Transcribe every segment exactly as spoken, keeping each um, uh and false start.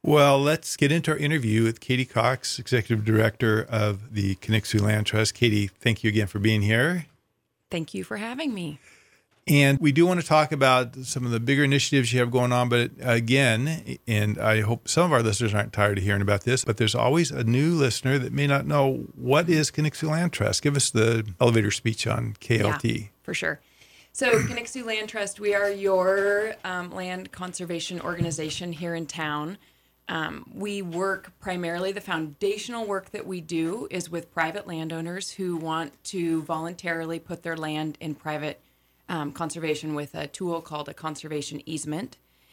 Well, let's get into our interview with Katie Cox, Executive Director of the Conixu Land Trust. Katie, thank you again for being here. Thank you for having me. And we do want to talk about some of the bigger initiatives you have going on. But again, and I hope some of our listeners aren't tired of hearing about this, but there's always a new listener that may not know, what is Conixu Land Trust? Give us the elevator speech on K L T. Yeah, for sure. So Conixu Land Trust, we are your um, land conservation organization here in town. Um, we work primarily, the foundational work that we do is with private landowners who want to voluntarily put their land in private um, conservation with a tool called a conservation easement.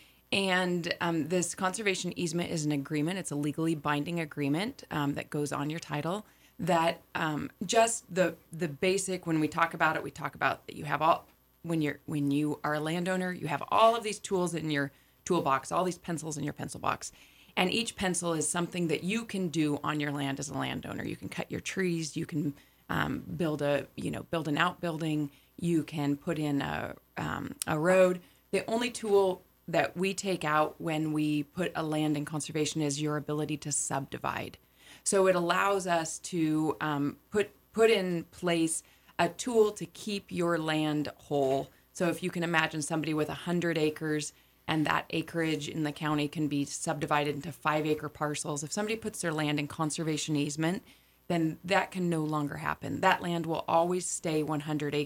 And um, this conservation easement is an agreement. It's a legally binding agreement um, that goes on your title that um, just the the basic, when we talk about it, we talk about that you have all, when you're when you are a landowner, you have all of these tools in your toolbox, all these pencils in your pencil box. And each pencil is something that you can do on your land as a landowner. You can cut your trees. You can um, build a, you know, build an outbuilding. You can put in a um, a road. The only tool that we take out when we put a land in conservation is your ability to subdivide. So it allows us to um, put put in place a tool to keep your land whole. So if you can imagine somebody with one hundred acres, and that acreage in the county can be subdivided into five acre parcels. If somebody puts their land in conservation easement, then that can no longer happen. That land will always stay one hundred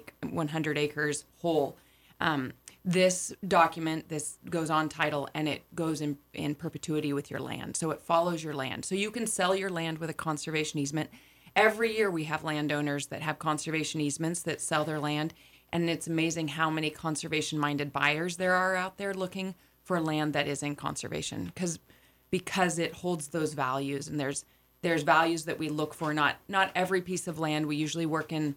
acres whole. Um, this document, this goes on title, and it goes in, in perpetuity with your land. So it follows your land. So you can sell your land with a conservation easement. Every year we have landowners that have conservation easements that sell their land. And it's amazing how many conservation-minded buyers there are out there looking for land that is in conservation, because because it holds those values. And there's there's values that we look for. Not not every piece of land. We usually work in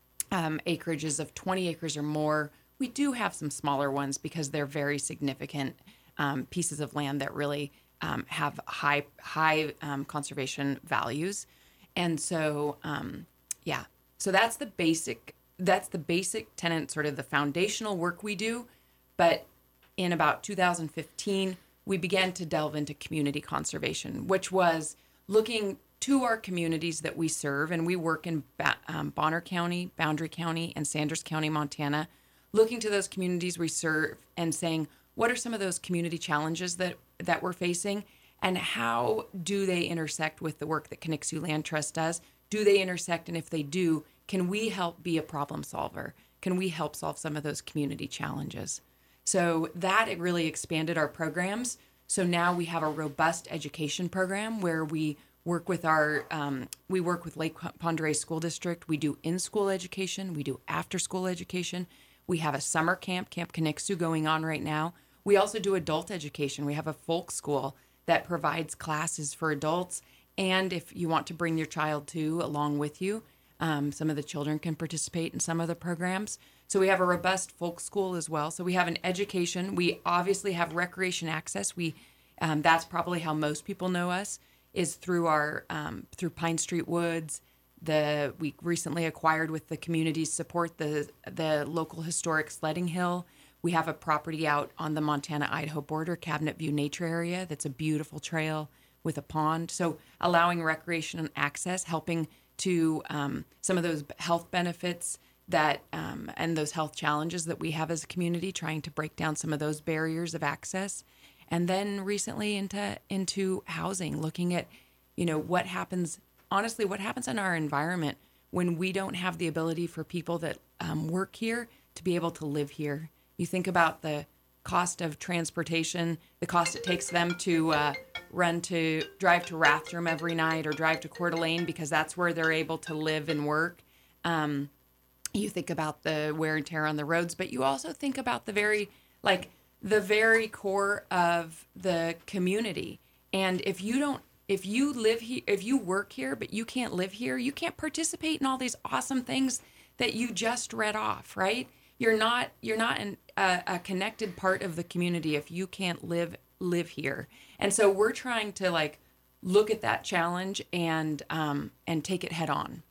um, acreages of twenty acres or more. We do have some smaller ones because they're very significant um, pieces of land that really um, have high high um, conservation values. And so um, yeah, so that's the basic. That's the basic tenet, sort of the foundational work we do. But in about two thousand fifteen, we began to delve into community conservation, which was looking to our communities that we serve. And we work in ba- um, Bonner County, Boundary County, and Sanders County, Montana, looking to those communities we serve and saying, what are some of those community challenges that, that we're facing? And how do they intersect with the work that Conixu Land Trust does? Do they intersect? And if they do, can we help be a problem solver? Can we help solve some of those community challenges? So that it really expanded our programs. So now we have a robust education program where we work with our, um, we work with Lake Pend Oreille School District. We do in-school education. We do after-school education. We have a summer camp, Camp Conixu, going on right now. We also do adult education. We have a folk school that provides classes for adults. And if you want to bring your child too along with you, Um, some of the children can participate in some of the programs. So we have a robust folk school as well. So we have an education. We obviously have recreation access. We um, that's probably how most people know us, is through our um, through Pine Street Woods. The we recently acquired, with the community's support, the the local historic Sledding Hill. We have a property out on the Montana-Idaho border, Cabinet View Nature Area. That's a beautiful trail with a pond. So allowing recreation and access, helping to um, some of those health benefits that um, and those health challenges that we have as a community, trying to break down some of those barriers of access. And then recently into into housing, looking at, you know, what happens, honestly, what happens in our environment when we don't have the ability for people that um, work here to be able to live here. You think about the cost of transportation, the cost it takes them to uh, run to drive to Rathdrum every night or drive to Coeur d'Alene because that's where they're able to live and work. Um, you think about the wear and tear on the roads, but you also think about the very, like the very core of the community. And if you don't, if you live here, if you work here, but you can't live here, you can't participate in all these awesome things that you just read off, right? You're not, you're not an, a, a connected part of the community if you can't live, live here. And so we're trying to like look at that challenge and, um, and take it head on.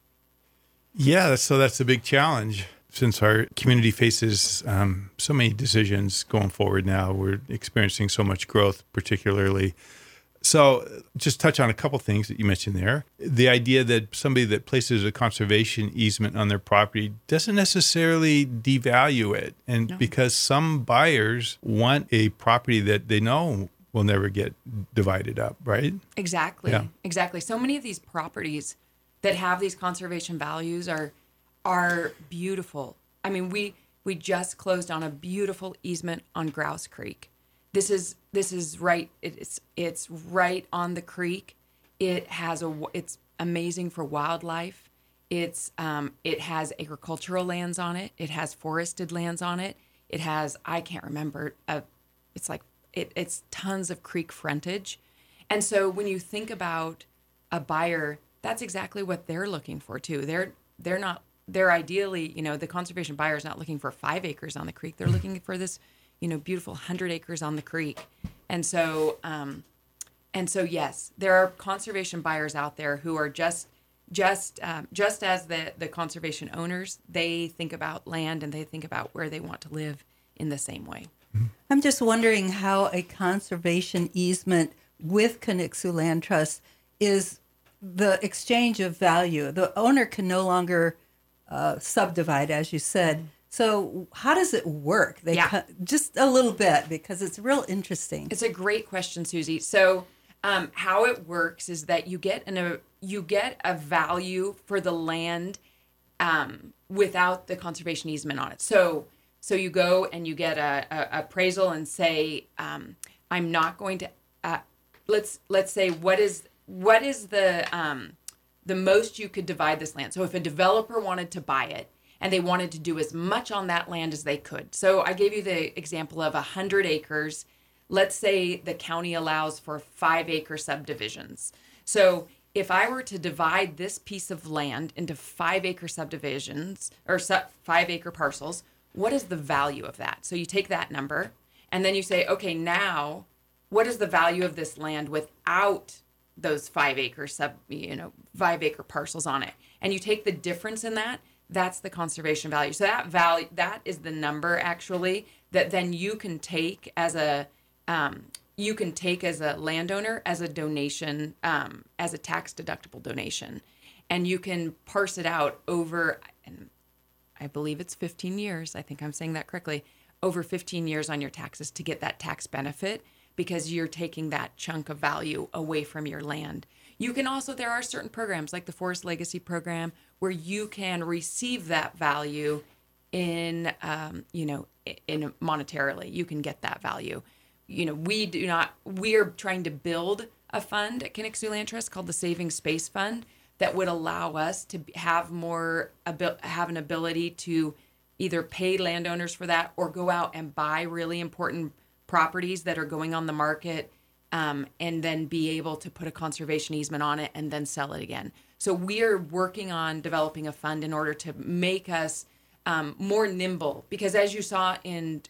Yeah, so that's a big challenge since our community faces um, so many decisions going forward now. We're experiencing so much growth, particularly So just touch on a couple things that you mentioned there. The idea that somebody that places a conservation easement on their property doesn't necessarily devalue it. And no. because some buyers want a property that they know will never get divided up, right? Exactly. Yeah. Exactly. So many of these properties that have these conservation values are are beautiful. I mean, we we just closed on a beautiful easement on Grouse Creek. This is this is right. It's it's right on the creek. It has a. It's amazing for wildlife. It's um. It has agricultural lands on it. It has forested lands on it. It has I can't remember. Uh, it's like it. It's tons of creek frontage, and so when you think about a buyer, that's exactly what they're looking for too. They're they're not. They're ideally, you know, the conservation buyer is not looking for five acres on the creek. They're looking for this, you know, beautiful hundred acres on the creek. And so, um, and so, yes, there are conservation buyers out there who are just, just, um, just as the, the conservation owners, they think about land and they think about where they want to live in the same way. I'm just wondering how a conservation easement with Conixu Land Trust is the exchange of value. The owner can no longer uh, subdivide, as you said. So how does it work? They yeah. co- just a little bit, because it's real interesting. It's a great question, Susie. So um, how it works is that you get an, a you get a value for the land um, without the conservation easement on it. So so you go and you get a, a appraisal and say, um, I'm not going to. Uh, let's let's say what is what is the um, the most you could divide this land. So if a developer wanted to buy it, and they wanted to do as much on that land as they could. So I gave you the example of one hundred acres. Let's say the county allows for five acre subdivisions. So if I were to divide this piece of land into five acre subdivisions or su- five acre parcels, what is the value of that? So you take that number and then you say, okay, now what is the value of this land without those five acre sub, you know, five acre parcels on it? And you take the difference in that. That's the conservation value. So that value, that is the number actually that then you can take as a, um, you can take as a landowner as a donation, um, as a tax deductible donation, and you can parse it out over, and I believe it's fifteen years. I think I'm saying that correctly. Over fifteen years on your taxes to get that tax benefit, because you're taking that chunk of value away from your land. You can also, there are certain programs like the Forest Legacy Program where you can receive that value in, um, you know, in monetarily. You can get that value. You know, we do not, we're trying to build a fund at Conixu Land Trust called the Saving Space Fund that would allow us to have more, have an ability to either pay landowners for that or go out and buy really important properties that are going on the market, um, and then be able to put a conservation easement on it and then sell it again. So we're working on developing a fund in order to make us um, more nimble, because as you saw in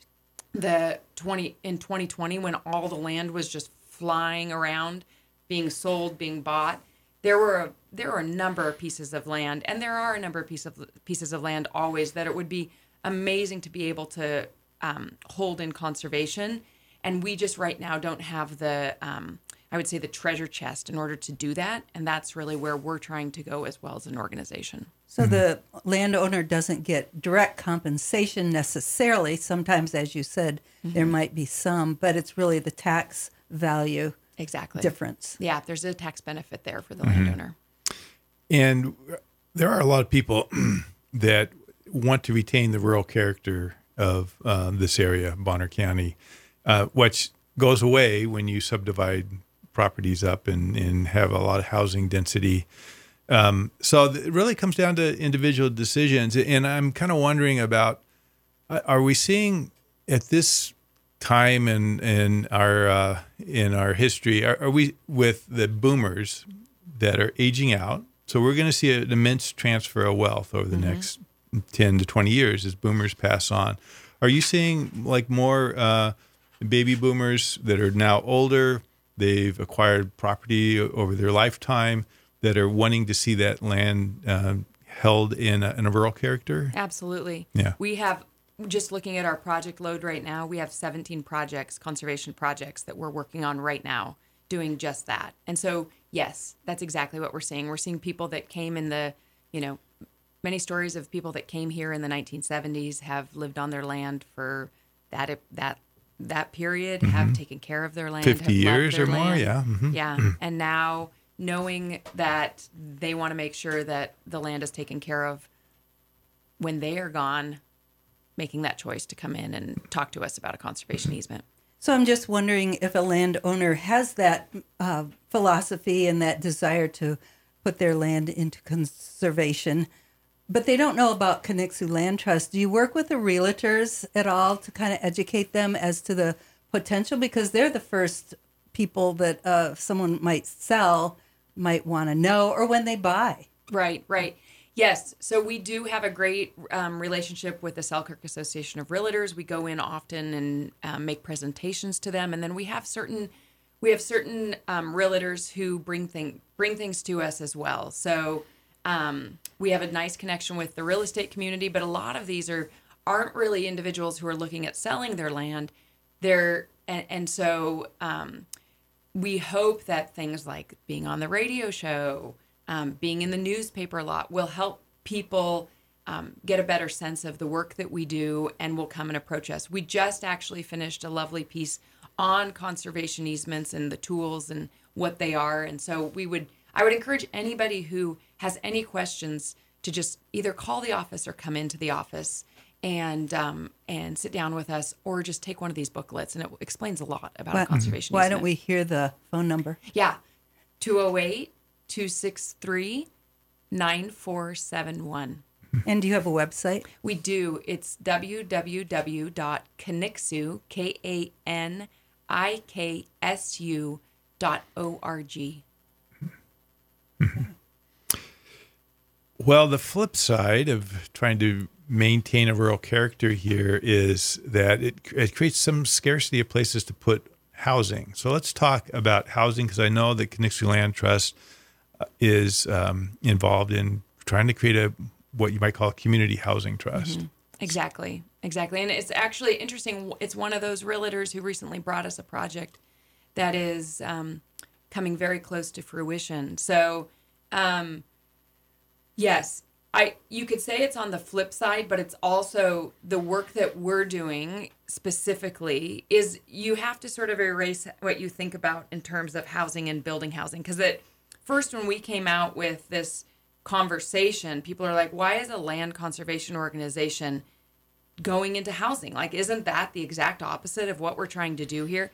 the twenty in twenty twenty, when all the land was just flying around, being sold, being bought, there were a, there were a number of pieces of land, and there are a number of pieces of pieces of land always that it would be amazing to be able to um, hold in conservation. And we just right now don't have the, um, I would say, the treasure chest in order to do that. And that's really where we're trying to go as well as an organization. So mm-hmm. the landowner doesn't get direct compensation necessarily. Sometimes, as you said, mm-hmm. there might be some, but it's really the tax value exactly difference. Yeah, there's a tax benefit there for the mm-hmm. landowner. And there are a lot of people that want to retain the rural character of uh, this area, Bonner County, uh, which goes away when you subdivide properties up and, and have a lot of housing density. Um, so it really comes down to individual decisions. And I'm kind of wondering about, are we seeing at this time in, in our uh, in our history, are, are we with the boomers that are aging out? So we're going to see an immense transfer of wealth over the mm-hmm. next ten to twenty years as boomers pass on. Are you seeing like more uh, baby boomers that are now older, they've acquired property over their lifetime, that are wanting to see that land uh, held in a, in a rural character? Absolutely. Yeah. We have, just looking at our project load right now, we have seventeen projects, conservation projects that we're working on right now doing just that. And so, yes, that's exactly what we're seeing. We're seeing people that came in the, you know, many stories of people that came here in the nineteen seventies, have lived on their land for that that that period, mm-hmm. have taken care of their land, fifty years or land. more, yeah. Mm-hmm. Yeah. And now knowing that they want to make sure that the land is taken care of when they are gone, making that choice to come in and talk to us about a conservation easement. So I'm just wondering if a landowner has that uh, philosophy and that desire to put their land into conservation, but they don't know about Conixu Land Trust. Do you work with the realtors at all to kind of educate them as to the potential? Because they're the first people that uh, someone might sell might want to know, or when they buy. Right, right. Yes. So we do have a great um, relationship with the Selkirk Association of Realtors. We go in often and um, make presentations to them, and then we have certain we have certain um, realtors who bring thing bring things to us as well. So um, we have a nice connection with the real estate community, but a lot of these are aren't really individuals who are looking at selling their land. They're and, and so um, we hope that things like being on the radio show, Um, being in the newspaper a lot, will help people um, get a better sense of the work that we do and will come and approach us. We just actually finished a lovely piece on conservation easements and the tools and what they are. And so we would, I would encourage anybody who has any questions to just either call the office or come into the office and um, and sit down with us, or just take one of these booklets, and it explains a lot about Why, a conservation why easement. don't we hear the phone number? Yeah, two oh eight, two six three, nine four seven one. And do you have a website? We do. It's w w w dot kanixu, K A N I K S U dot O R G. Well, the flip side of trying to maintain a rural character here is that it, it creates some scarcity of places to put housing. So let's talk about housing, because I know that Conixu Land Trust is um, involved in trying to create a what you might call a community housing trust. Mm-hmm. Exactly, exactly. And it's actually interesting. It's one of those realtors who recently brought us a project that is um, coming very close to fruition. So, um, yes, I you could say it's on the flip side, but it's also the work that we're doing specifically is you have to sort of erase what you think about in terms of housing and building housing, because it first, when we came out with this conversation, people are like, why is a land conservation organization going into housing? Like, isn't that the exact opposite of what we're trying to do here?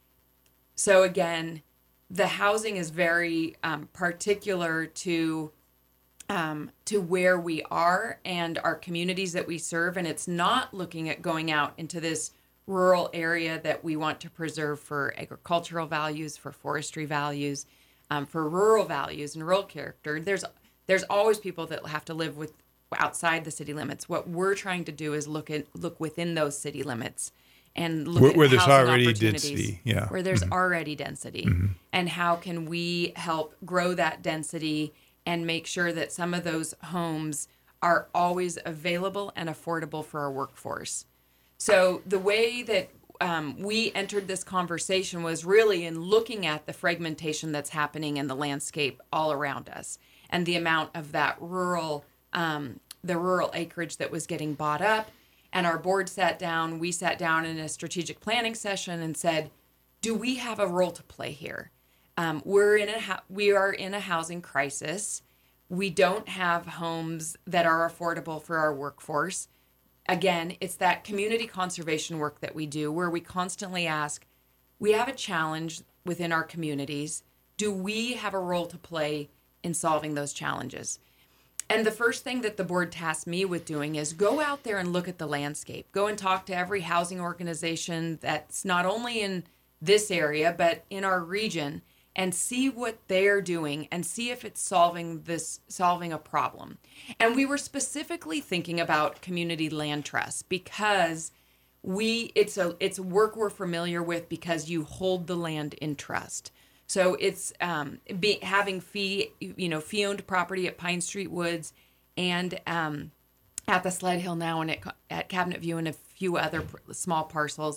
So again, the housing is very um, particular to um, to where we are and our communities that we serve. And it's not looking at going out into this rural area that we want to preserve for agricultural values, for forestry values, Um, for rural values and rural character. There's there's always people that have to live with outside the city limits. What we're trying to do is look at look within those city limits and look where, at where there's housing already opportunities, density, yeah, where there's mm-hmm. already density, mm-hmm. and how can we help grow that density and make sure that some of those homes are always available and affordable for our workforce. So the way that Um, we entered this conversation was really in looking at the fragmentation that's happening in the landscape all around us, and the amount of that rural, um, the rural acreage that was getting bought up. And our board sat down, we sat down in a strategic planning session and said, do we have a role to play here? Um, we're in a, we are in a housing crisis. We don't have homes that are affordable for our workforce. Again, it's that community conservation work that we do, where we constantly ask, we have a challenge within our communities. Do we have a role to play in solving those challenges? And the first thing that the board tasked me with doing is go out there and look at the landscape. Go and talk to every housing organization that's not only in this area, but in our region, and see what they're doing and see if it's solving this, solving a problem. And we were specifically thinking about community land trusts because we, it's a, it's work we're familiar with because you hold the land in trust. So it's um, be, having fee, you know, fee-owned property at Pine Street Woods and um, at the Sled Hill now and at, at Cabinet View and a few other small parcels.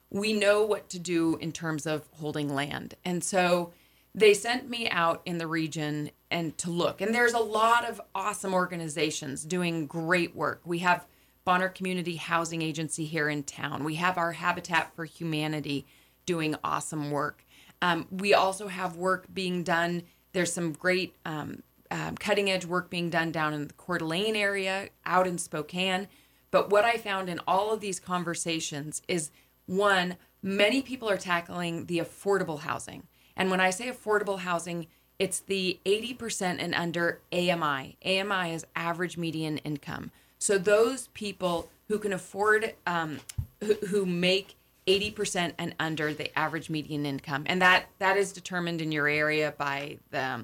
we know what to do in terms of holding land. And so they sent me out in the region and to look. And there's a lot of awesome organizations doing great work. We have Bonner Community Housing Agency here in town. We have our Habitat for Humanity doing awesome work. Um, we also have work being done. There's some great um, um, cutting edge work being done down in the Coeur d'Alene area, out in Spokane. But what I found in all of these conversations is, one, many people are tackling the affordable housing. And when I say affordable housing, it's the eighty percent and under A M I. A M I is average median income. So those people who can afford, um, who, who make eighty percent and under the average median income. And that, that is determined in your area by the,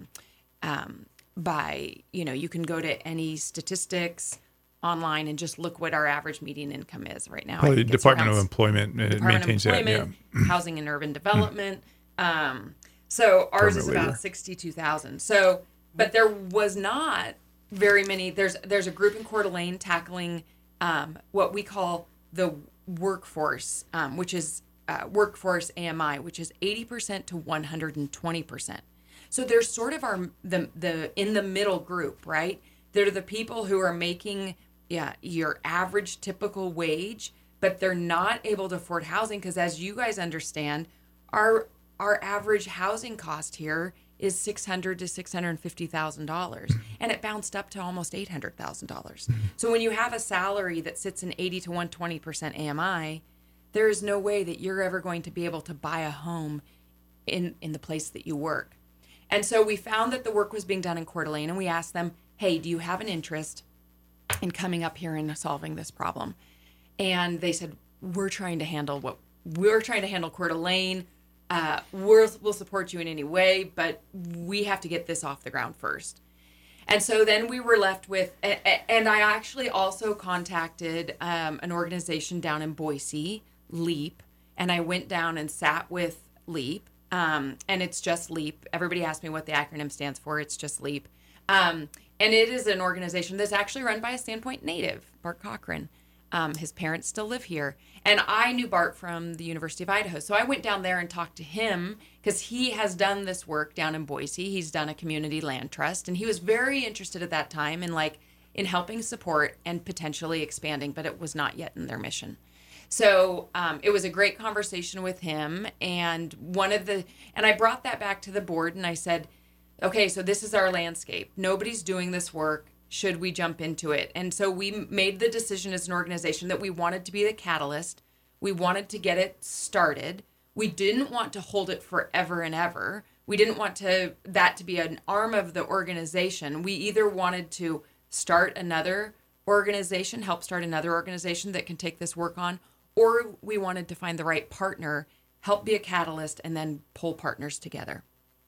um, by, you know, you can go to any statistics online and just look what our average median income is right now. Well, the Department of Employment uh, Department maintains of that, Employment, yeah. Housing and Urban Development. Um, so ours is Permanent labor. about sixty-two thousand. So, but there was not very many. There's there's a group in Coeur d'Alene tackling um, what we call the workforce, um, which is uh, workforce A M I, which is eighty percent to one hundred twenty percent. So there's sort of our the the in the middle group, right? They're the people who are making yeah your average typical wage, but they're not able to afford housing because, as you guys understand, our our average housing cost here is six hundred to six hundred fifty thousand dollars, and it bounced up to almost eight hundred thousand dollars. So when you have a salary that sits in eighty to one hundred twenty percent A M I, there is no way that you're ever going to be able to buy a home in in the place that you work. And so we found that the work was being done in Coeur d'Alene, and we asked them, hey, do you have an interest in coming up here and solving this problem? And they said, we're trying to handle what we're trying to handle Coeur d'Alene. Uh, we're, we'll support you in any way, but we have to get this off the ground first. And so then we were left with, and I actually also contacted um, an organization down in Boise, LEAP, and I went down and sat with LEAP, um, and it's just LEAP. Everybody asked me what the acronym stands for. It's just LEAP. Um, and it is an organization that's actually run by a Sandpoint native, Bart Cochran. Um, his parents still live here. And I knew Bart from the University of Idaho. So I went down there and talked to him because he has done this work down in Boise. He's done a community land trust. And he was very interested at that time in like in helping support and potentially expanding, but it was not yet in their mission. So um, it was a great conversation with him. And one of the, and I brought that back to the board and I said, okay, so this is our landscape. Nobody's doing this work. Should we jump into it? And so we made the decision as an organization that we wanted to be the catalyst. We wanted to get it started. We didn't want to hold it forever and ever. We didn't want to that to be an arm of the organization. We either wanted to start another organization, help start another organization that can take this work on, or we wanted to find the right partner, help be a catalyst, and then pull partners together.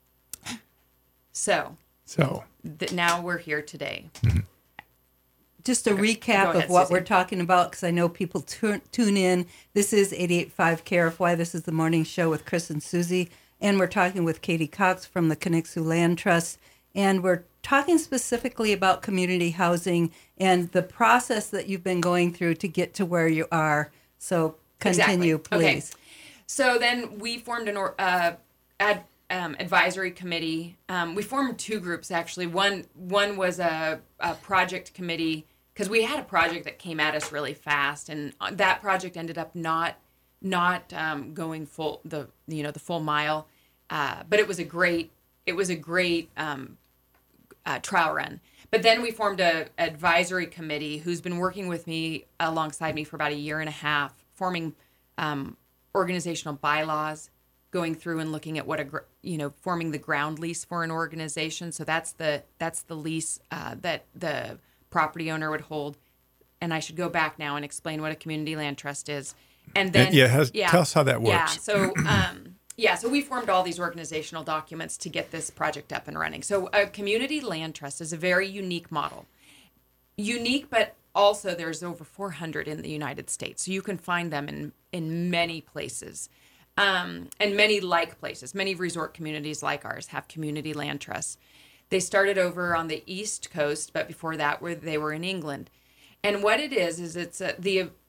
So... So that now we're here today. Just a Okay. recap Go ahead, of what Susie. we're talking about, because I know people tu- tune in. This is eighty-eight point five K R F Y. This is the morning show with Chris and Susie. And we're talking with Katie Cox from the Conixu Land Trust. And we're talking specifically about community housing and the process that you've been going through to get to where you are. So continue, Exactly. Okay. please. So then we formed an or, uh, ad, um, advisory committee. Um, we formed two groups, actually. One one was a, a project committee, because we had a project that came at us really fast, and that project ended up not not um, going full the you know the full mile. Uh, but it was a great it was a great um, uh, trial run. But then we formed a advisory committee who's been working with me alongside me for about a year and a half, forming um, organizational bylaws, going through and looking at what a gr- you know forming the ground lease for an organization. So that's the that's the lease uh, that the property owner would hold. And I should go back now and explain what a community land trust is. And then yeah, has, tell us how that works. Yeah, so um, yeah, so we formed all these organizational documents to get this project up and running. So a community land trust is a very unique model. Unique, but also there's over four hundred in the United States. So you can find them in, in many places. Um, and many like places. Many resort communities like ours have community land trusts. They started over on the East Coast, but before that, where they were in England. And what it is is it's a, the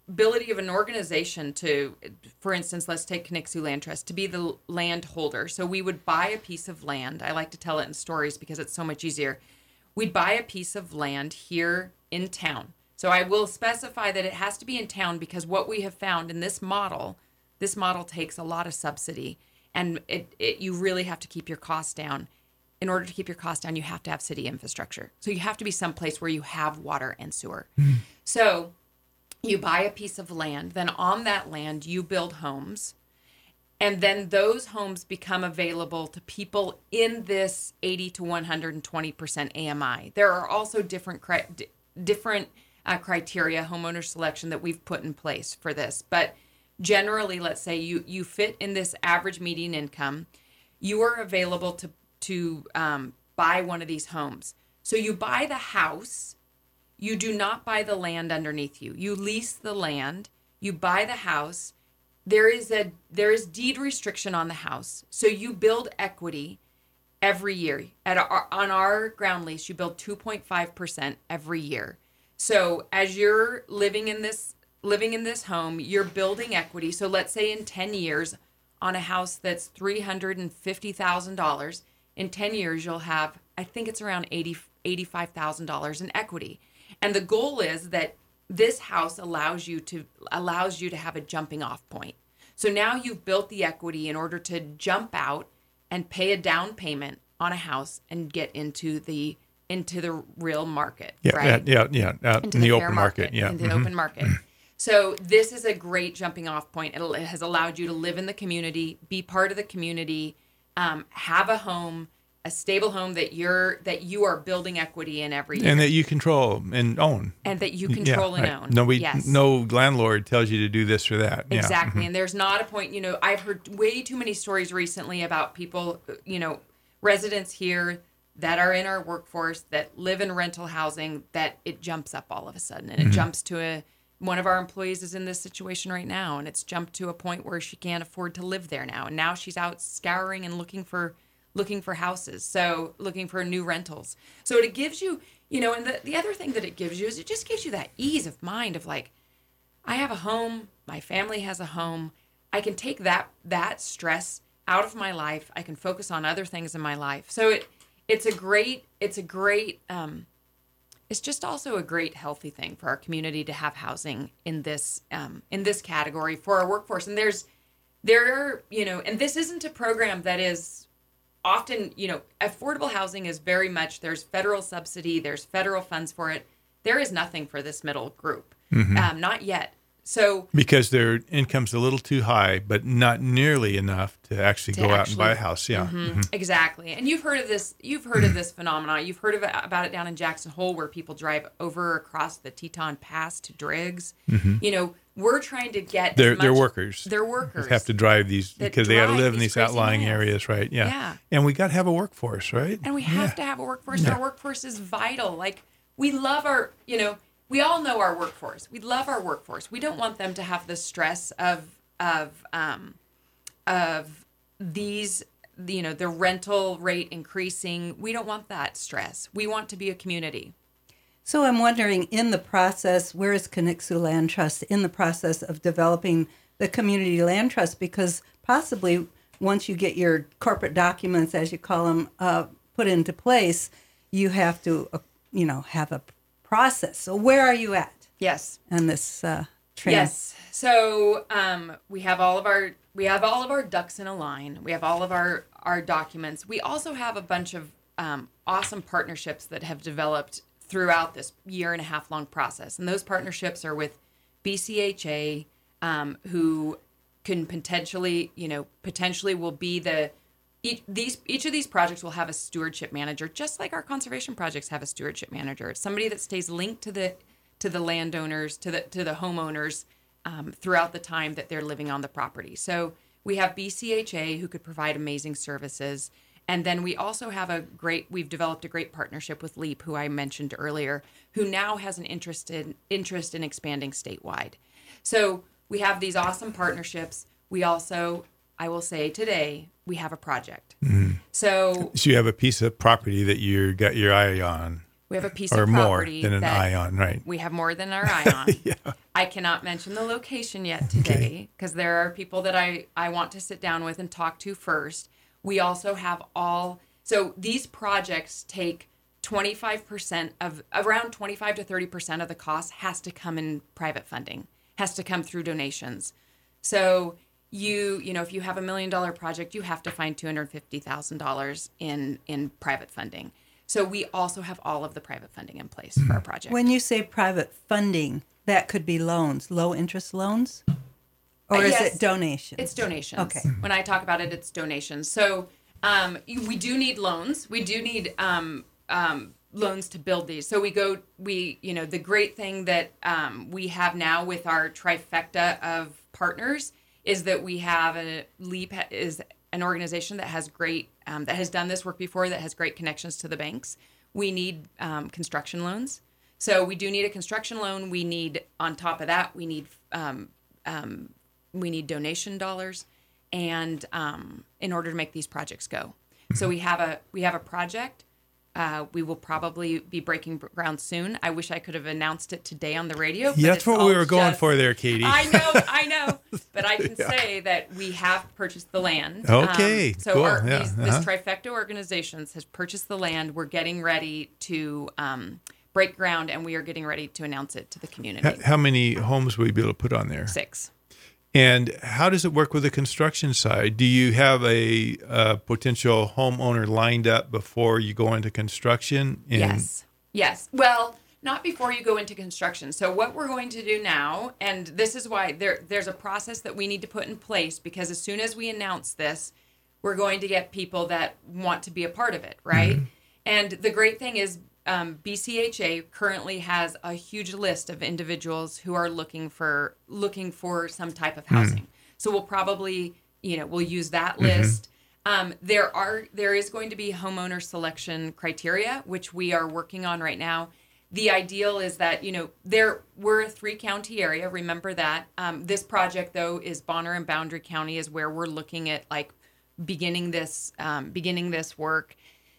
ability of an organization to, for instance, let's take Conixu Land Trust, to be the land holder. So we would buy a piece of land. I like to tell it in stories because it's so much easier. We'd buy a piece of land here in town. So I will specify that it has to be in town because what we have found in this model, this model takes a lot of subsidy, and it, it you really have to keep your costs down. In order to keep your costs down, you have to have city infrastructure. So you have to be someplace where you have water and sewer. Mm. So you buy a piece of land, then on that land you build homes, and then those homes become available to people in this eighty to one hundred twenty percent A M I. There are also different different uh, criteria, homeowner selection, that we've put in place for this. But generally, let's say you you fit in this average median income, you are available to to um, buy one of these homes. So you buy the house, you do not buy the land underneath you. You lease the land, you buy the house. There is a there is deed restriction on the house. So you build equity every year. At our, on our ground lease, you build two point five percent every year. So as you're living in this living in this home, you're building equity. So let's say in ten years, on a house that's three hundred fifty thousand dollars, in ten years, you'll have, I think it's around eighty, eighty-five thousand dollars in equity. And the goal is that this house allows you to allows you to have a jumping off point. So now you've built the equity in order to jump out and pay a down payment on a house and get into the into the real market, yeah, right? Yeah, yeah, yeah. Out into in the, the open market, market, yeah. into Mm-hmm. the open market. So this is a great jumping off point. It has allowed you to live in the community, be part of the community, um, have a home, a stable home that you're that you are building equity in every year, and that you control and own, and that you control yeah, and right. own. No, we, yes. no landlord tells you to do this or that. Yeah. Exactly, Mm-hmm. and there's not a point. You know, I've heard way too many stories recently about people, you know, residents here that are in our workforce that live in rental housing, that it jumps up all of a sudden, and it Mm-hmm. jumps to a. One of our employees is in this situation right now, and it's jumped to a point where she can't afford to live there now, and now she's out scouring and looking for. looking for houses, so looking for new rentals. So it gives you, you know, and the, the other thing that it gives you is it just gives you that ease of mind of like, I have a home, my family has a home, I can take that that stress out of my life, I can focus on other things in my life. So it it's a great, it's a great, um, it's just also a great healthy thing for our community to have housing in this um, in this category for our workforce. And there's, there are, you know, and this isn't a program that is, often, you know, affordable housing is very much, there's federal subsidy, there's federal funds for it. There is nothing for this middle group, mm-hmm. um, not yet. So because their income's a little too high, but not nearly enough to actually to go actually, out and buy a house. Yeah, mm-hmm, mm-hmm. exactly. And you've heard of this. You've heard of this phenomenon. You've heard of it, about it down in Jackson Hole, where people drive over across the Teton Pass to Driggs. Mm-hmm. You know, we're trying to get they're much, they're workers. They're workers have to drive these because they got to live in these, these outlying miles. areas, right? Yeah. yeah. And we got to have a workforce, right? And we have yeah. to have a workforce. Yeah. Our workforce is vital. Like, we love our, you know, we all know our workforce. We love our workforce. We don't want them to have the stress of of um, of these, you know, the rental rate increasing. We don't want that stress. We want to be a community. So I'm wondering, in the process, where is Conixu Land Trust in the process of developing the community land trust? Because possibly once you get your corporate documents, as you call them, uh, put into place, you have to, uh, you know, have a process. So where are you at? Yes. On this uh, trans- Yes. So um, we have all of our we have all of our ducks in a line. We have all of our our documents. We also have a bunch of um, awesome partnerships that have developed throughout this year and a half long process, and those partnerships are with B C H A, um, who can potentially, you know, potentially will be the Each, these each of these projects will have a stewardship manager, just like our conservation projects have a stewardship manager. It's somebody that stays linked to the to the landowners, to the to the homeowners um, throughout the time that they're living on the property. So we have B C H A, who could provide amazing services, and then we also have a great. We've developed a great partnership with LEAP, who I mentioned earlier, who now has an interest in interest in expanding statewide. So we have these awesome partnerships. We also, I will say today, we have a project. Mm-hmm. So, so you have a piece of property that you got your eye on. We have a piece or of more property than an that ion, right? we have more than our ion. Yeah. I cannot mention the location yet today because there are people that I, I want to sit down with and talk to first. We also have all, so these projects take twenty-five percent of, around twenty-five to thirty percent of the cost has to come in private funding, has to come through donations. So you, you know, if you have a million dollar project, you have to find two hundred fifty thousand dollars in, in private funding. So we also have all of the private funding in place for our project. When you say private funding, that could be loans, low interest loans? Or Uh, is yes. it donations? It's donations. Okay. When I talk about it, it's donations. So um, we do need loans. We do need um, um, loans to build these. So we go, we, you know, the great thing that um, we have now with our trifecta of partners is that we have a LEAP is an organization that has great, um, that has done this work before, that has great connections to the banks. We need um, construction loans. So we do need a construction loan. We need, on top of that, we need um, um, we need donation dollars, and um, in order to make these projects go. So we have a we have a project. Uh, we will probably be breaking ground soon. I wish I could have announced it today on the radio. But Yeah, that's it's what all we were going just- for there, Katie. I know, I know. But I can say that we have purchased the land. Okay, Um, so cool, our, yeah, these, uh-huh. this trifecta organizations has purchased the land. We're getting ready to um, break ground, and we are getting ready to announce it to the community. H- How many homes will you be able to put on there? Six. And how does it work with the construction side? Do you have a, a potential homeowner lined up before you go into construction? And Yes. Yes. Well, not before you go into construction. So what we're going to do now, and this is why there there's a process that we need to put in place, because as soon as we announce this, we're going to get people that want to be a part of it, right? And the great thing is um, B C H A currently has a huge list of individuals who are looking for looking for some type of housing. So we'll probably, you know, we'll use that list. Um, there are there is going to be homeowner selection criteria, which we are working on right now. The ideal is that, you know, there we're a three county area. Remember that. Um, this project though is Bonner and Boundary County is where we're looking at like beginning this um, beginning this work.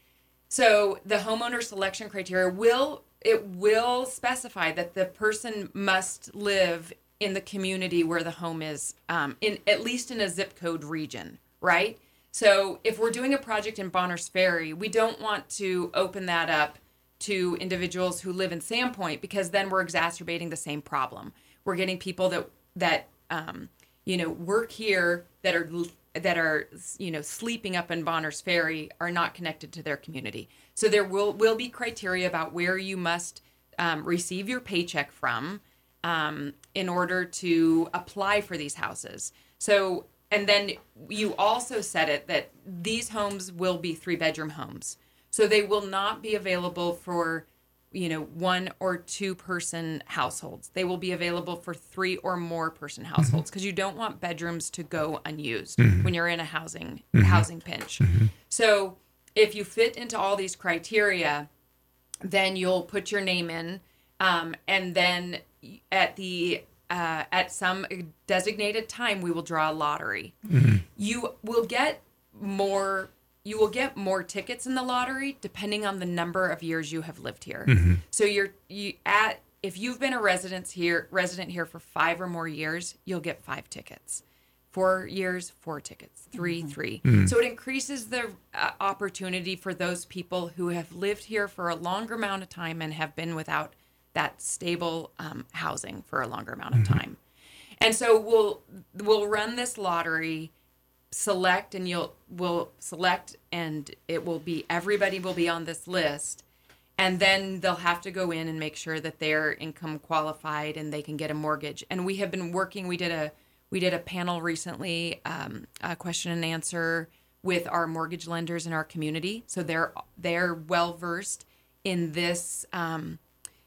So the homeowner selection criteria will it will specify that the person must live in the community where the home is, um, in at least in a zip code region, right? So if we're doing a project in Bonners Ferry, we don't want to open that up to individuals who live in Sandpoint, because then we're exacerbating the same problem. We're getting people that that um, you know work here that are that are you know sleeping up in Bonners Ferry are not connected to their community. So there will will be criteria about where you must um, receive your paycheck from um, in order to apply for these houses. So and then you also said it that these homes will be three bedroom homes. So they will not be available for, you know, one or two person households. They will be available for three or more person households, because you don't want bedrooms to go unused Mm-hmm. when you're in a housing housing pinch. So if you fit into all these criteria, then you'll put your name in, um, and then at the uh, at some designated time, we will draw a lottery. You will get more. You will get more tickets in the lottery depending on the number of years you have lived here. So you're you at if you've been a resident here resident here for five or more years, you'll get five tickets. Four years, four tickets. Three, three. So it increases the uh, opportunity for those people who have lived here for a longer amount of time and have been without that stable um, housing for a longer amount of time. And so we'll we'll run this lottery. Select and you'll will select and it will be everybody will be on this list, and then they'll have to go in and make sure that they're income qualified and they can get a mortgage. And we have been working. We did a we did a panel recently, um, a question and answer with our mortgage lenders in our community, so they're they're well versed in this um,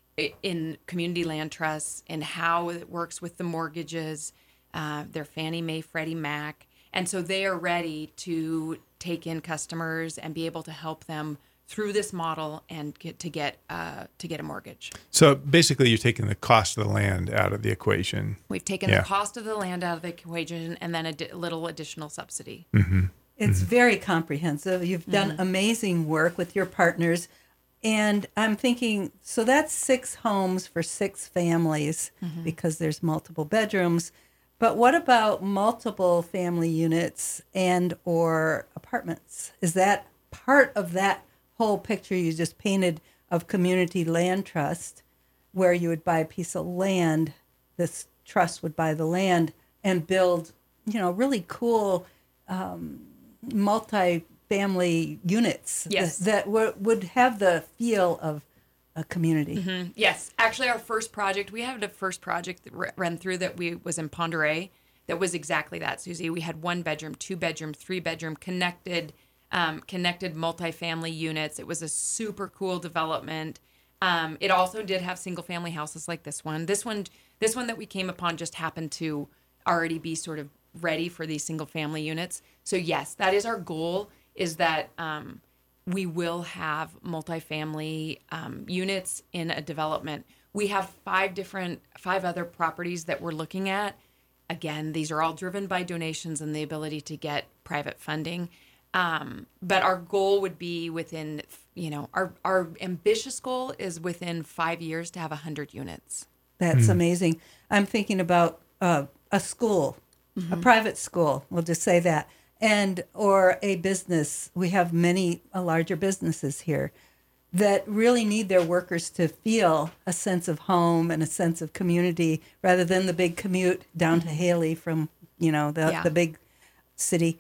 in community land trusts and how it works with the mortgages. Uh, they're Fannie Mae, Freddie Mac. And so they are ready to take in customers and be able to help them through this model and get to get uh, to get a mortgage. So basically, you're taking the cost of the land out of the equation. We've taken Yeah. the cost of the land out of the equation and then a di- little additional subsidy. It's very comprehensive. You've done amazing work with your partners. And I'm thinking, so that's six homes for six families Mm-hmm. because there's multiple bedrooms. But what about multiple family units and or apartments? Is that part of that whole picture you just painted of community land trust, where you would buy a piece of land, this trust would buy the land and build, you know, really cool um, multi-family units Yes. that, that w- would have the feel of a community. Mm-hmm. Yes, actually, our first project, we had a first project that r- ran through that we was in Ponderay. That was exactly that, Susie. We had one bedroom, two bedroom, three bedroom, connected, um, connected multifamily units. It was a super cool development. Um, it also did have single family houses like this one. This one, this one that we came upon just happened to already be sort of ready for these single family units. So yes, that is our goal. Is that um, we will have multifamily um, units in a development. We have five different, five other properties that we're looking at. Again, these are all driven by donations and the ability to get private funding. Um, but our goal would be within, you know, our, our ambitious goal is within five years to have one hundred units. That's amazing. I'm thinking about uh, a school, a private school, we'll just say that, and or a business. We have many uh, larger businesses here that really need their workers to feel a sense of home and a sense of community rather than the big commute down to Haley from, you know, the, Yeah. the big city.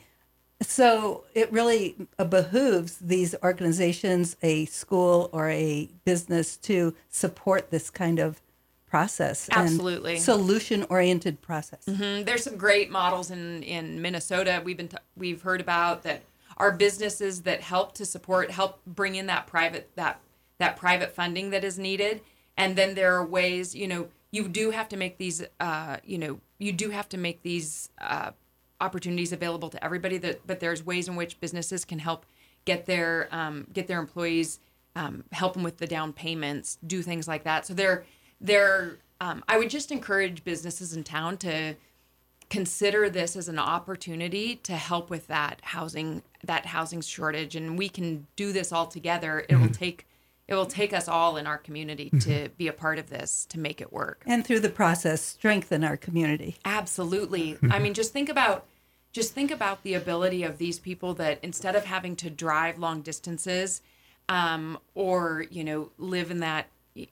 So it really uh, behooves these organizations, a school or a business, to support this kind of process. and Absolutely. solution-oriented process. Mm, There's some great models in, in Minnesota we've been t- we've heard about that are businesses that help to support, help bring in that private that that private funding that is needed. And then there are ways, you know, you do have to make these, uh, you know, you do have to make these uh, opportunities available to everybody. That, but there's ways in which businesses can help get their um, get their employees, um, help them with the down payments, do things like that. So they're they're um, I would just encourage businesses in town to consider this as an opportunity to help with that housing that housing shortage, and we can do this all together. It will take it will take us all in our community to be a part of this to make it work. And through the process, strengthen our community. Absolutely. I mean, just think about just think about the ability of these people that instead of having to drive long distances, um, or you know, live in that,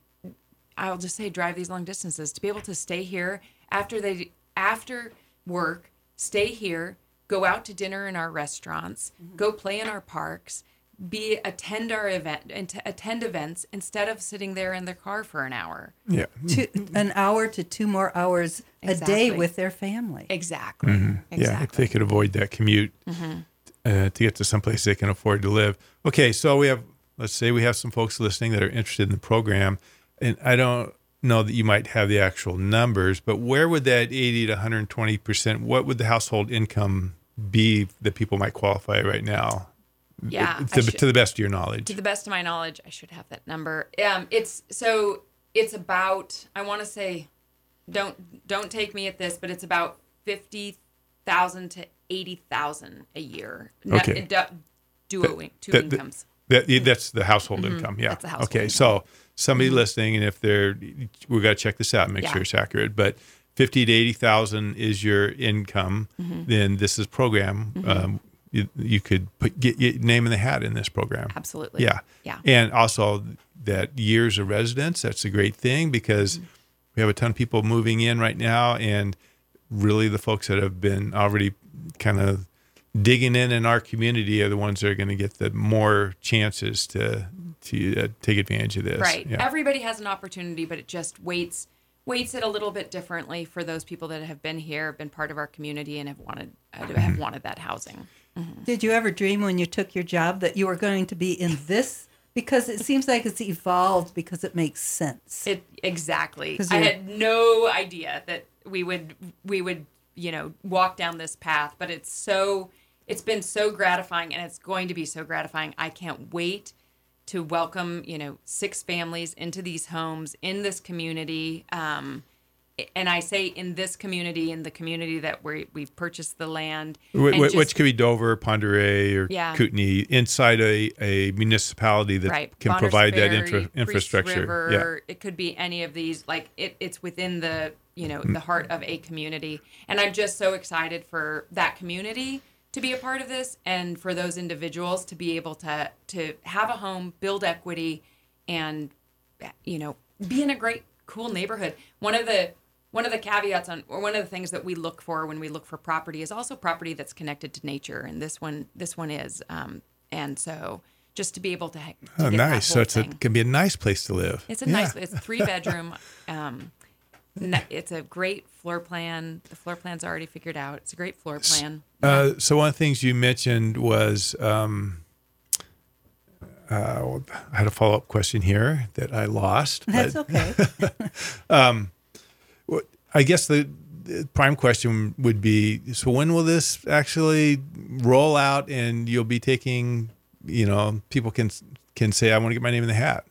I'll just say drive these long distances, to be able to stay here after they after work, stay here, go out to dinner in our restaurants, mm-hmm. go play in our parks, be attend our event and to attend events instead of sitting there in their car for an hour. Yeah. Two, an hour to two more hours Exactly. a day with their family. Exactly. Mm-hmm. Exactly. Yeah, if they could avoid that commute Mm-hmm. uh, to get to someplace they can afford to live. Okay, so we have, let's say we have some folks listening that are interested in the program, and I don't know that you might have the actual numbers, but where would that eighty to one hundred twenty percent, what would the household income be that people might qualify right now? Yeah, To, I should- to the best of your knowledge. To the best of my knowledge, I should have that number. Um, it's so it's about, I want to say, don't don't take me at this, but it's about fifty thousand to eighty thousand a year. Okay. Du- duo in- two that- that- incomes. That, that's the household income. Yeah. That's the household okay. income. So somebody listening, and if they're, we got to check this out and make Yeah. sure it's accurate. But fifty to eighty thousand is your income. Then this is program. Um, you, you could put get your name in the hat in this program. Absolutely. Yeah. Yeah. And also that years of residence. That's a great thing because we have a ton of people moving in right now, and really the folks that have been already kind of digging in in our community are the ones that are going to get the more chances to to uh, take advantage of this. Right. Yeah. Everybody has an opportunity, but it just waits weights it a little bit differently for those people that have been here, been part of our community, and have wanted uh, have wanted that housing. Did you ever dream when you took your job that you were going to be in this? Because it seems like it's evolved because it makes sense. It exactly. 'Cause I you're- had no idea that we would we would you know walk down this path, but it's so it's been so gratifying, and it's going to be so gratifying. I can't wait to welcome you know six families into these homes in this community, um, and I say in this community, in the community that we we've purchased the land, Wh- and wh- just- which could be Dover, Ponderay, or Yeah. Kootenai, inside a, a municipality that right. can Bonners provide that Ferry, infra- Priest infrastructure. River, it could be any of these. Like it, it's within the you know the heart of a community, and I'm just so excited for that community to be a part of this, and for those individuals to be able to to have a home, build equity, and you know be in a great, cool neighborhood. One of the one of the caveats on, or one of the things that we look for when we look for property is also property that's connected to nature, and this one this one is. Um, and so just to be able to, to Oh, get that nice. So whole it's a, thing. can be a nice place to live. It's a Yeah. nice, it's three bedroom. Um, n- it's a great floor plan. The floor plan's already figured out. It's a great floor plan. Uh, so one of the things you mentioned was, um, uh, I had a follow-up question here that I lost. That's but- okay. I guess the, the prime question would be, so when will this actually roll out and you'll be taking, you know, people can can say, I want to get my name in the hat?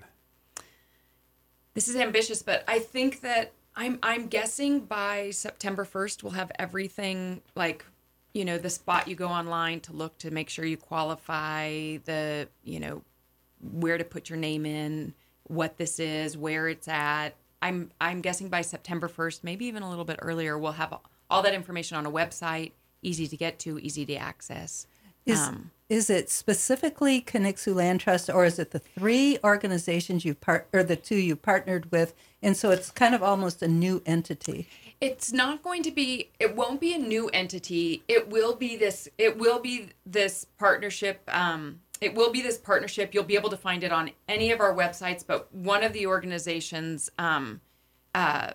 This is ambitious, but I think that I'm I'm guessing by September first we'll have everything, like, you know, the spot you go online to look to make sure you qualify, the, you know, where to put your name in, what this is, where it's at. I'm I'm guessing by September first, maybe even a little bit earlier, we'll have all that information on a website, easy to get to, easy to access. Is Um, is it specifically Conixu Land Trust, or is it the three organizations you part or the two you partnered with, and so it's kind of almost a new entity? It's not going to be, it won't be a new entity. It will be this, it will be this partnership. Um, it will be this partnership. You'll be able to find it on any of our websites, but one of the organizations, um, uh,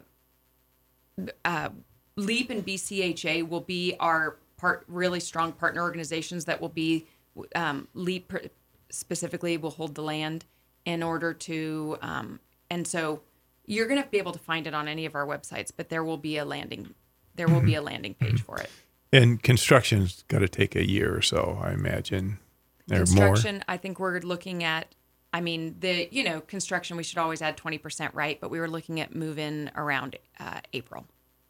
uh, LEAP and B C H A will be our part, really strong partner organizations that will be, um, LEAP specifically will hold the land in order to, um, and so you're going to be able to find it on any of our websites, but there will be a landing, there will be a landing page for it. And construction's got to take a year or so, I imagine. Or more. Construction, I think we're looking at, I mean, the, you know, construction, we should always add twenty percent, right? But we were looking at move-in around uh, April.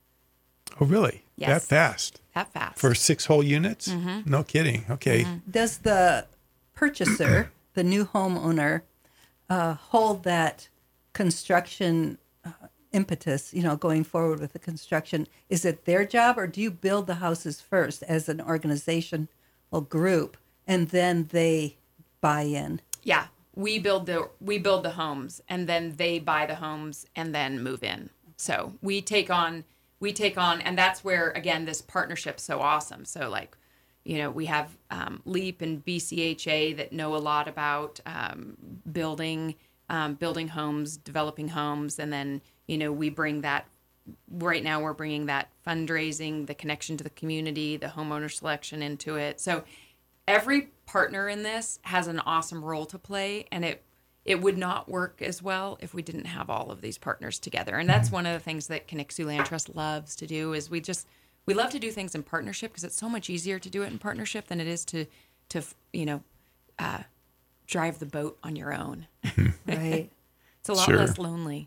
Oh, really? Yes. That fast? That fast. For six whole units? Mm-hmm. No kidding. Okay. Mm-hmm. Does the purchaser, the new homeowner, uh, hold that construction uh, impetus, you know, going forward with the construction? Is it their job, or do you build the houses first as an organization or group, and then they buy in? Yeah. We build the, we build the homes, and then they buy the homes and then move in. So we take on, we take on, and that's where, again, this partnership's so awesome. So like, you know, we have um, LEAP and B C H A that know a lot about um, building, um, building homes, developing homes. And then, you know, we bring that, right now we're bringing that fundraising, the connection to the community, the homeowner selection into it. So every partner in this has an awesome role to play, and it it would not work as well if we didn't have all of these partners together. And that's one of the things that Conixu Land Trust loves to do, is we just we love to do things in partnership, because it's so much easier to do it in partnership than it is to to you know uh, drive the boat on your own. Right. It's a lot Sure. less lonely.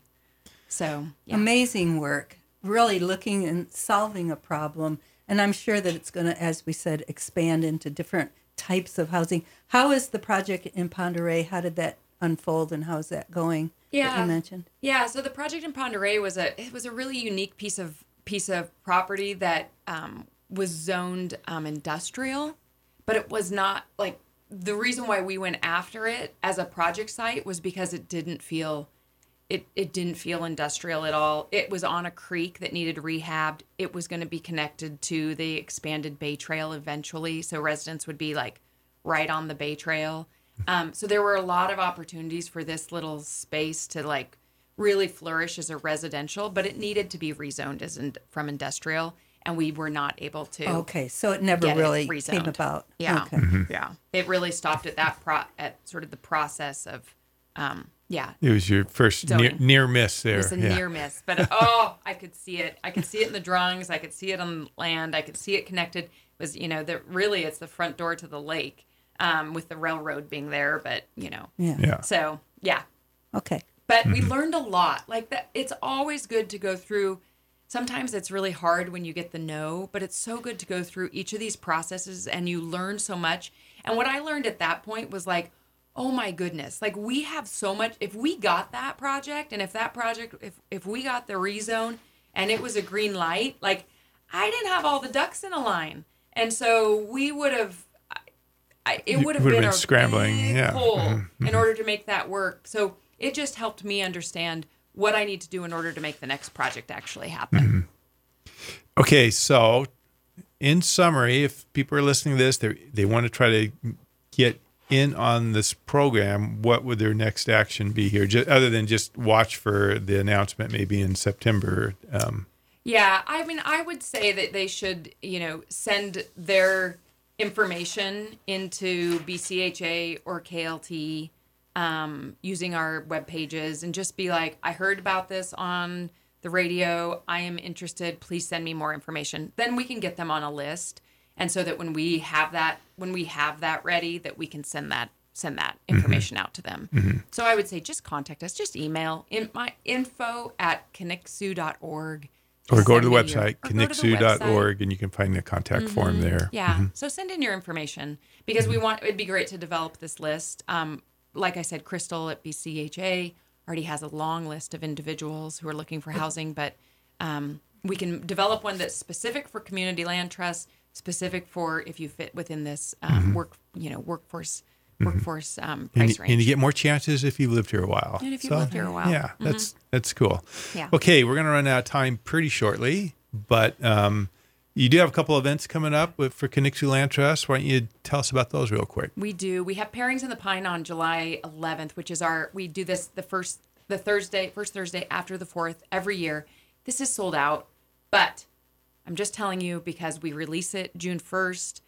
So yeah. Amazing work, really looking and solving a problem. And I'm sure that it's going to, as we said, expand into different types of housing. How is the project in Ponderay? How did that unfold, and how's that going? That Yeah. you mentioned. Yeah, so the project in Ponderay was a it was a really unique piece of piece of property that um, was zoned um, industrial, but it was not like, the reason why we went after it as a project site was because it didn't feel it it didn't feel industrial at all. It was on a creek that needed rehabbed. It was going to be connected to the expanded Bay Trail eventually, so residents would be like right on the Bay Trail. Um, so there were a lot of opportunities for this little space to like really flourish as a residential, but it needed to be rezoned as in, from industrial, and we were not able to. Okay, so it never Get it really rezoned. came about. Yeah, Okay. yeah. It really stopped at that pro at sort of the process of, um, yeah. It was your first near, Zoning. near miss there. It was a yeah. near miss, but oh, I could see it. I could see it in the drawings. I could see it on land. I could see it connected. It was, you know, that really it's the front door to the lake, um, with the railroad being there, but you know, Yeah. Yeah. so yeah. Okay. But we learned a lot. Like that, it's always good to go through sometimes it's really hard when you get the no, but it's so good to go through each of these processes and you learn so much. And what I learned at that point was like, oh my goodness, like we have so much. If we got that project and if that project, if, if we got the rezone and it was a green light, like I didn't have all the ducks in a line. And so we would have, I, it would have been, been a scrambling big yeah. pull mm-hmm. in order to make that work. So it just helped me understand what I need to do in order to make the next project actually happen. Mm-hmm. Okay, so in summary, if people are listening to this, they they want to try to get in on this program, what would their next action be here, just, other than just watch for the announcement maybe in September? Um, yeah, I mean, I would say that they should, you know, send their information into B C H A or K L T um, using our web pages and just be like, I heard about this on the radio. I am interested. Please send me more information. Then we can get them on a list. And so that when we have that, when we have that ready, that we can send that send that information mm-hmm. out to them. Mm-hmm. So I would say just contact us, just email in my info at Kinnicksoo dot org. Or go to the website, kinnicksoo dot org, and you can find the contact mm-hmm. form there. Yeah. Mm-hmm. So send in your information because mm-hmm. we want, it'd be great to develop this list. Um, like I said, Crystal at B C H A already has a long list of individuals who are looking for housing, but um, we can develop one that's specific for community land trust, specific for if you fit within this um, mm-hmm. work, you know, workforce workforce um, price and you, range. And you get more chances if you've lived here a while. And if you've so, lived here a while. Yeah, mm-hmm. that's that's cool. Yeah. Okay, we're going to run out of time pretty shortly, but um, you do have a couple events coming up with, for Kinnicksoo Land Trust. Why don't you tell us about those real quick? We do. We have Pairings in the Pine on July eleventh, which is our, we do this the first, the Thursday, first Thursday after the fourth every year. This is sold out, but I'm just telling you because we release it June first.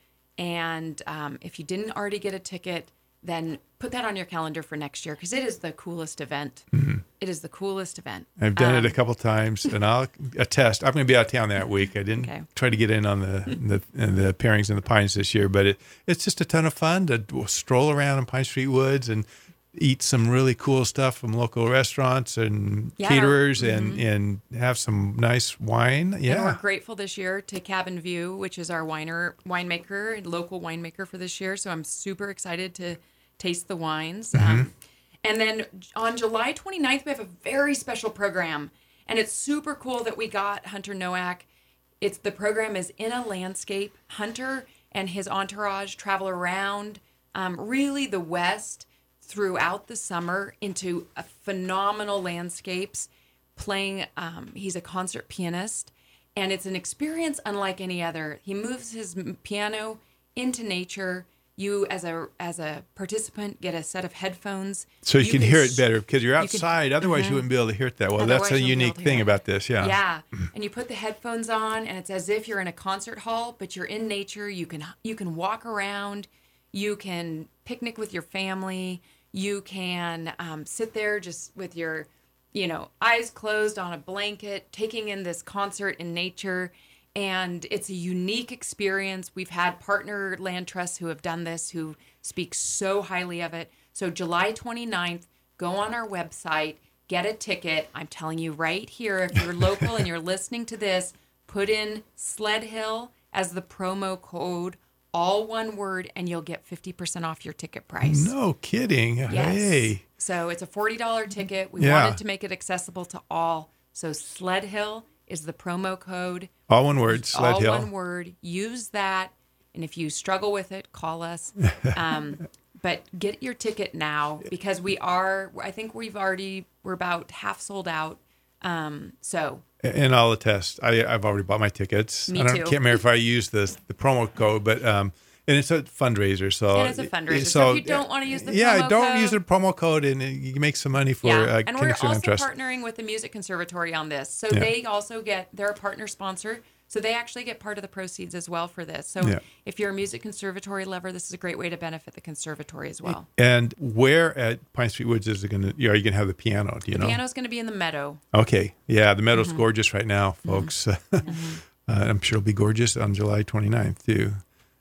And um, if you didn't already get a ticket, then put that on your calendar for next year because it is the coolest event. Mm-hmm. It is the coolest event. I've done um, it a couple times, and I'll attest. I'm going to be out of town that week. I didn't okay. try to get in on the the, the pairings in the Pines this year, but it, it's just a ton of fun to stroll around in Pine Street Woods and eat some really cool stuff from local restaurants and yeah. caterers mm-hmm. and, and have some nice wine. Yeah. And we're grateful this year to Cabin View, which is our winer, winemaker, local winemaker for this year. So I'm super excited to taste the wines. Mm-hmm. Um, and then on July twenty-ninth, we have a very special program. And it's super cool that we got Hunter Nowak. It's the program is in a landscape. Hunter and his entourage travel around um, really the West throughout the summer into a phenomenal landscapes playing. Um, he's a concert pianist, and it's an experience unlike any other. He moves his piano into nature. You, as a as a participant, get a set of headphones. So you, you can, can hear it better because you're you outside. Can, Otherwise, mm-hmm. you wouldn't be able to hear it that well. Otherwise, That's a unique thing about this. Yeah. Yeah. And you put the headphones on, and it's as if you're in a concert hall, but you're in nature. You can you can walk around. You can picnic with your family. You can um, sit there just with your, you know, eyes closed on a blanket, taking in this concert in nature. And it's a unique experience. We've had partner land trusts who have done this, who speak so highly of it. So July twenty-ninth, go on our website, get a ticket. I'm telling you right here, if you're local and you're listening to this, put in Sled Hill as the promo code, all one word, and you'll get fifty percent off your ticket price. No kidding. Yes. Hey. So it's a forty dollars ticket. We yeah. wanted to make it accessible to all. So Sled Hill is the promo code. All one word, Sled all Hill. All one word. Use that. And if you struggle with it, call us. Um, but get your ticket now because we are, I think we've already, we're about half sold out. Um, so. And I'll attest. I, I've already bought my tickets. Me I don't, too. can't remember if I used the the promo code, but um, and it's a fundraiser. So and it's a fundraiser. So, so if you don't want to use the yeah, promo code, don't use the promo code, and you can make some money for. Yeah. Uh, and we're Kinnicksoo also Trust. partnering with the Music Conservatory on this, so yeah. they also get they're a partner sponsor. So they actually get part of the proceeds as well for this. So yeah. if you're a music conservatory lover, this is a great way to benefit the conservatory as well. And where at Pine Street Woods is it going to? Are you going to have the piano? Do you the know? The piano's going to be in the meadow. Okay, yeah, the meadow's Mm-hmm. gorgeous right now, folks. Mm-hmm. uh, I'm sure it'll be gorgeous on July twenty-ninth too.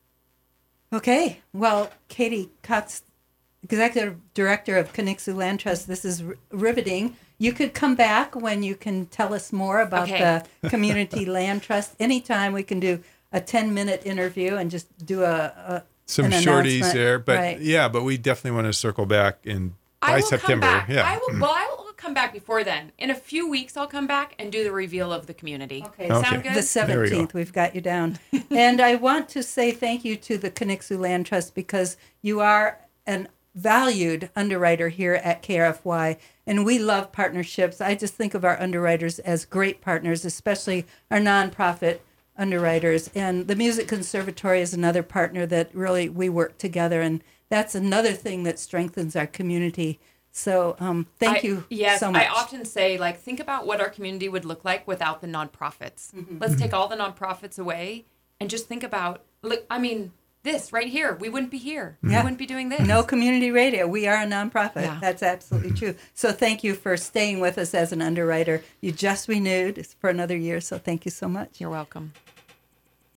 Okay, well, Katie Cox, Executive Director of Kinnicksoo Land Trust, this is r- riveting. you could come back when you can tell us more about Okay. the Community Land Trust. Anytime we can do a ten-minute interview and just do a, a Some an shorties announcement. there, but Right. yeah, but we definitely want to circle back in I by will September. come back. Yeah. I will. Well, I will come back before then. In a few weeks, I'll come back and do the reveal of the community. Okay. Okay. Sound good? The seventeenth, we've got you down. And I want to say thank you to the Conixu Land Trust because you are an valued underwriter here at K R F Y, and we love partnerships. I just think of our underwriters as great partners, especially our nonprofit underwriters. And the Music Conservatory is another partner that really we work together, and that's another thing that strengthens our community. So um, thank I- you yes, so much. I often say, like, think about what our community would look like without the nonprofits. Mm-hmm. Let's take all the nonprofits away and just think about, look, I mean, this right here. We wouldn't be here. We Yeah. wouldn't be doing this. No community radio. We are a nonprofit. Yeah. That's absolutely true. So thank you for staying with us as an underwriter. You just renewed for another year, so thank you so much. You're welcome.